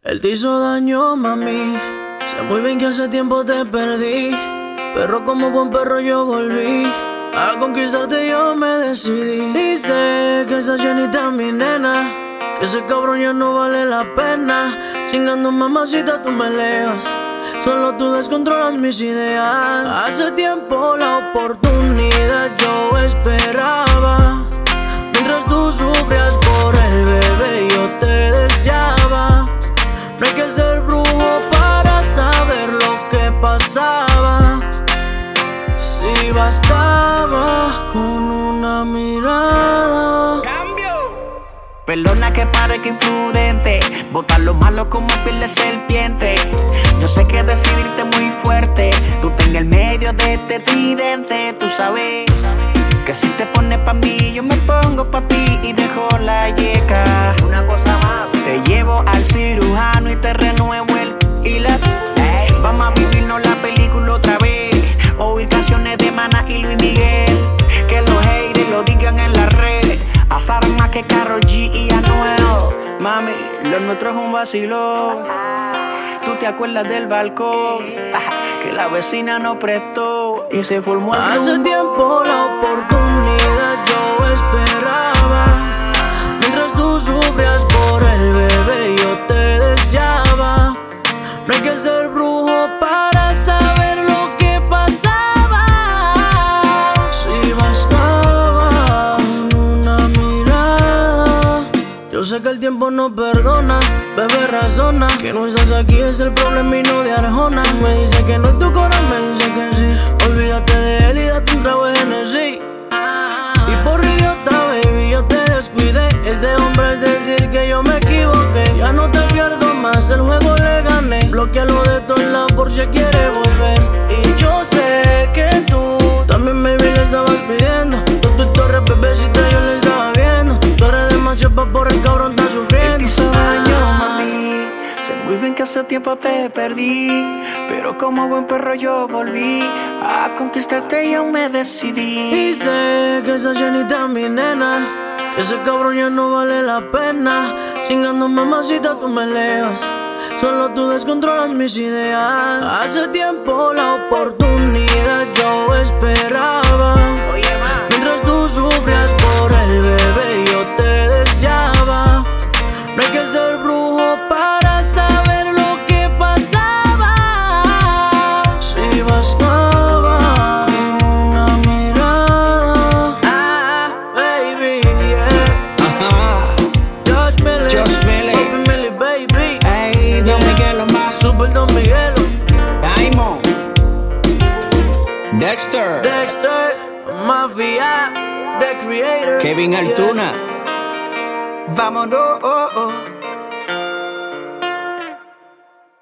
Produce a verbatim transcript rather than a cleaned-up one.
Él te hizo daño, mami. Sé muy bien que hace tiempo te perdí, pero como buen perro yo volví. A conquistarte yo me decidí. Y sé que esa llenita es mi nena, que ese cabrón ya no vale la pena. Chingando mamacita tú me elevas, solo tú descontrolas mis ideas. Hace tiempo la oportunidad yo esperaba, mientras tú sufrías por el bebé yo te deseaba. No hay que ser brujo para saber lo que pasaba, si bastaba con una mirada. Perdona que parezca imprudente, botar lo malo como piel de serpiente. Yo sé que decidirte muy fuerte, tú te en el medio de este tridente. Tú sabes que si te pones pa' mí, yo me pongo pa' ti y dejo la yeca. Una cosa más, te llevo al cirujano y te renuevo el hila. Vamos a vivirnos la película otra vez, oír canciones de Maná y Luis Miguel. Que los haters lo digan en la red, pasaron más que Karol G y Anuel. Mami, lo nuestro es un vacilón. ¿Tú te acuerdas del balcón? Que la vecina nos prestó y se formó el rumbo. Hace tiempo la oportunidad yo esperaba, mientras tú sufrías por el bebé yo te deseaba. No hay que ser brujo para saber lo que pasaba, si bastaba con una mirada. Yo sé que el tiempo no perdona, bebé razona, que no estás aquí es el problema y no de Arjona. Me dice que no es tu corazón, me dice que sí. Olvídate de él y date un trago de Genesis. Y por idiota, baby, yo te descuidé. Este hombre es decir que yo me equivoqué. Ya no te pierdo más, el juego le gané. Bloquealo de todos lados por si quiere volver. Y yo sé que tú también, baby, le estabas pidiendo. Tú, tu torre, bebecita, yo le estaba viendo. Tú eres demasiado pa' por el cabrón, está sufriendo. Él te hizo daño, mami. Sé muy bien que hace tiempo te perdí, pero como buen perro yo volví. A conquistarte yo me decidí. Y sé que esa llenita es mi nena, que ese cabrón ya no vale la pena. Chingando mamacita tú me elevas, solo tú descontrolas mis ideas. Hace tiempo la oportunidad yo esperaba, mientras tú sufrías por el bebé yo te deseaba. No hay que ser brujo para saber lo que pasaba, si bastaba con una mirada. Ah, baby, yeah. Ajá. Josh Miller, Josh Miller. Papi Millie, baby. Ey, Don Miguelo más. Super Don Miguelo. Diamond. Dexter. Dexter, Mafia, The Creator. Kevin Yeah. Altuna. Vámonos. Oh, oh.